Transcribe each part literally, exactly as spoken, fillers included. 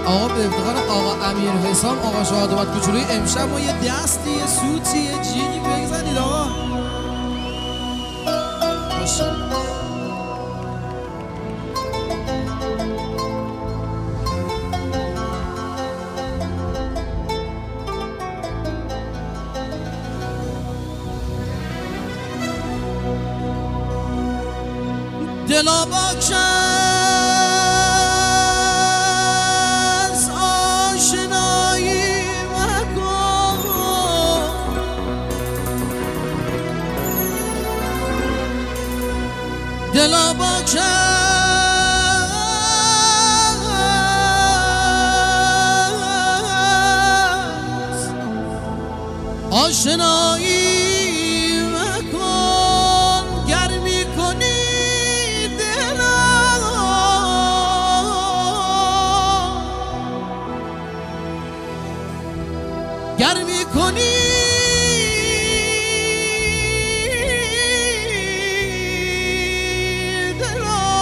آقا به افتخار آقا امیر حسام آقا شهادت کوچولوی امشب ما یه دستی یه سوتی یه جیگی بگذارید آقا باشه. دلا باکش از آشنایی مکن دلا باکش از آشنایی گرمی کنی دلا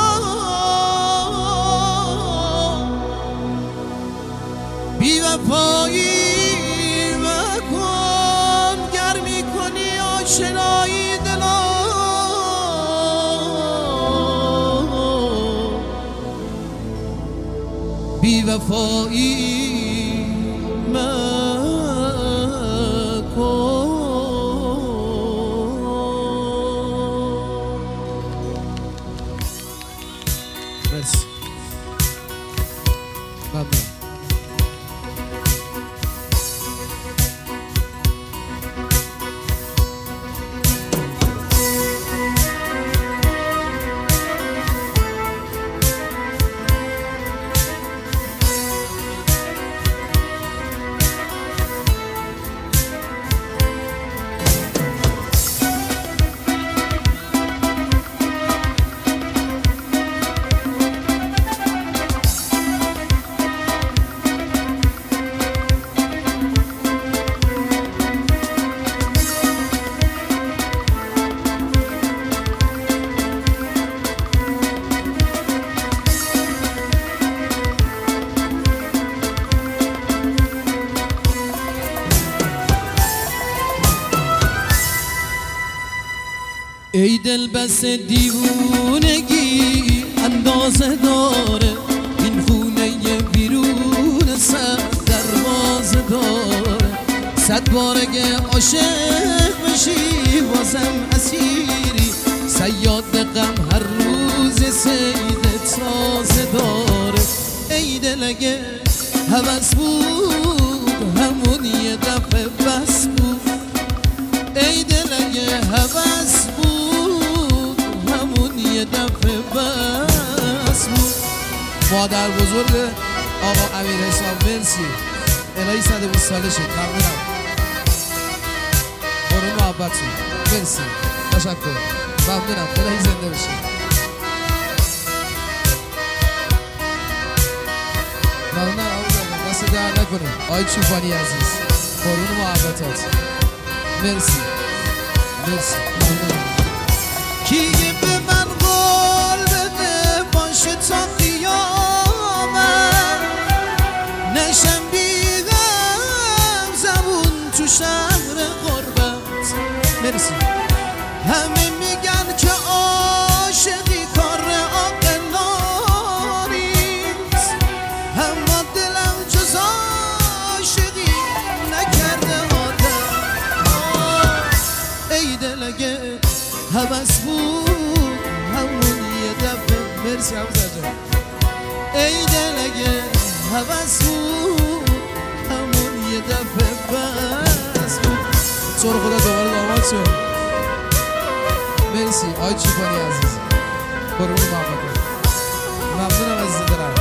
بی وفایی مکن گرمی کنی آشنایی دلا بی وفایی ای دل بس دیوونگی اندازه داره این خونه بیرون صد دروازه داره صد بارگه عاشق بشی بازم اسیری صیاد غم هر روز سیدت سازه داره ای دل اگه هوس بود همون یه دفعه بس بود ای دل اگه هوس بود یه دفعه بس بود مادر بزرگ آقا امیر حسام مرسی الهی صد و بیست سالشه ممنونم برون محبتون مرسی تشکر ممنونم الهی زنده بشه ممنونم آقا دست در نکنه آی چوپانی عزیز برون محبتات مرسی مرسی ممنونم کی به من قول بده باشه تا قیامت نشم بیغم زبون تو شهر غربت مرسی همه میگن که عاشقی کار عاقلا نیست اما دلم جز عاشقی نکرده عادت ای دل اگه هوس بود همون یه دفعه مرسی حمزه جان ای دل اگه هوس بود همون یه دفعه بس بود سر خدا دوباره داماد شد مرسی آی چوپانی عزیز قربون محمد ممنونم عزیز دلم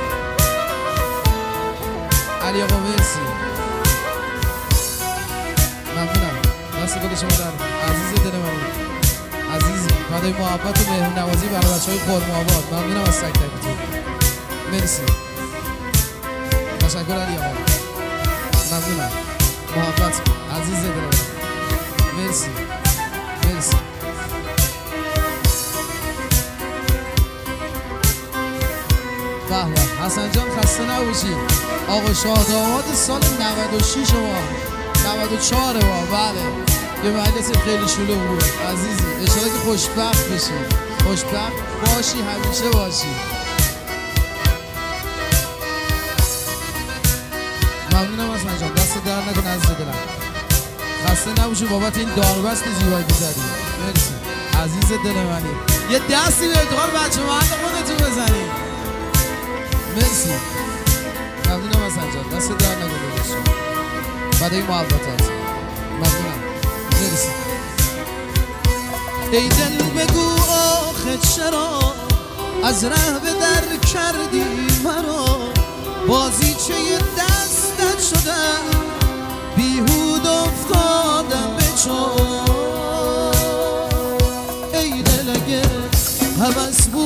علی آقا مرسی ممنونم دست گل شما در عزیز دل من عزیزی فدای محبت و مهربون نوازی برای بچهای خرم آباد ممنونم از تک تکتون مرسی تشکر علی آقا ممنونم محبت عزیز دلم مرسی مرسی به به حسن جان خسته نباشی. آقا شاه داماد سال نود و شش ما نود و چهار ما بله یه مجلس خیلی شلوغ بود عزیزی. اشاره که خوشبخت بشی، خوشبخت باشی، همیشه باشی. ممنونم حسن جان، دست در نکن عزیز دلم. خسته نباشی بابت این داربست زیبایی بزدی. مرسی عزیز دل منی. یه دستی به ادغار بچه محل خودتون بزنی. مرسی ممنونم حسن جان، دست در نکن باشی بعد این محبتات. ممنونم مرسی. ای دل بگو آخه چرا از ره به در کردی مرا، بازیچه دستت شدم بیهود افتادم به چار. ای دل اگه هوس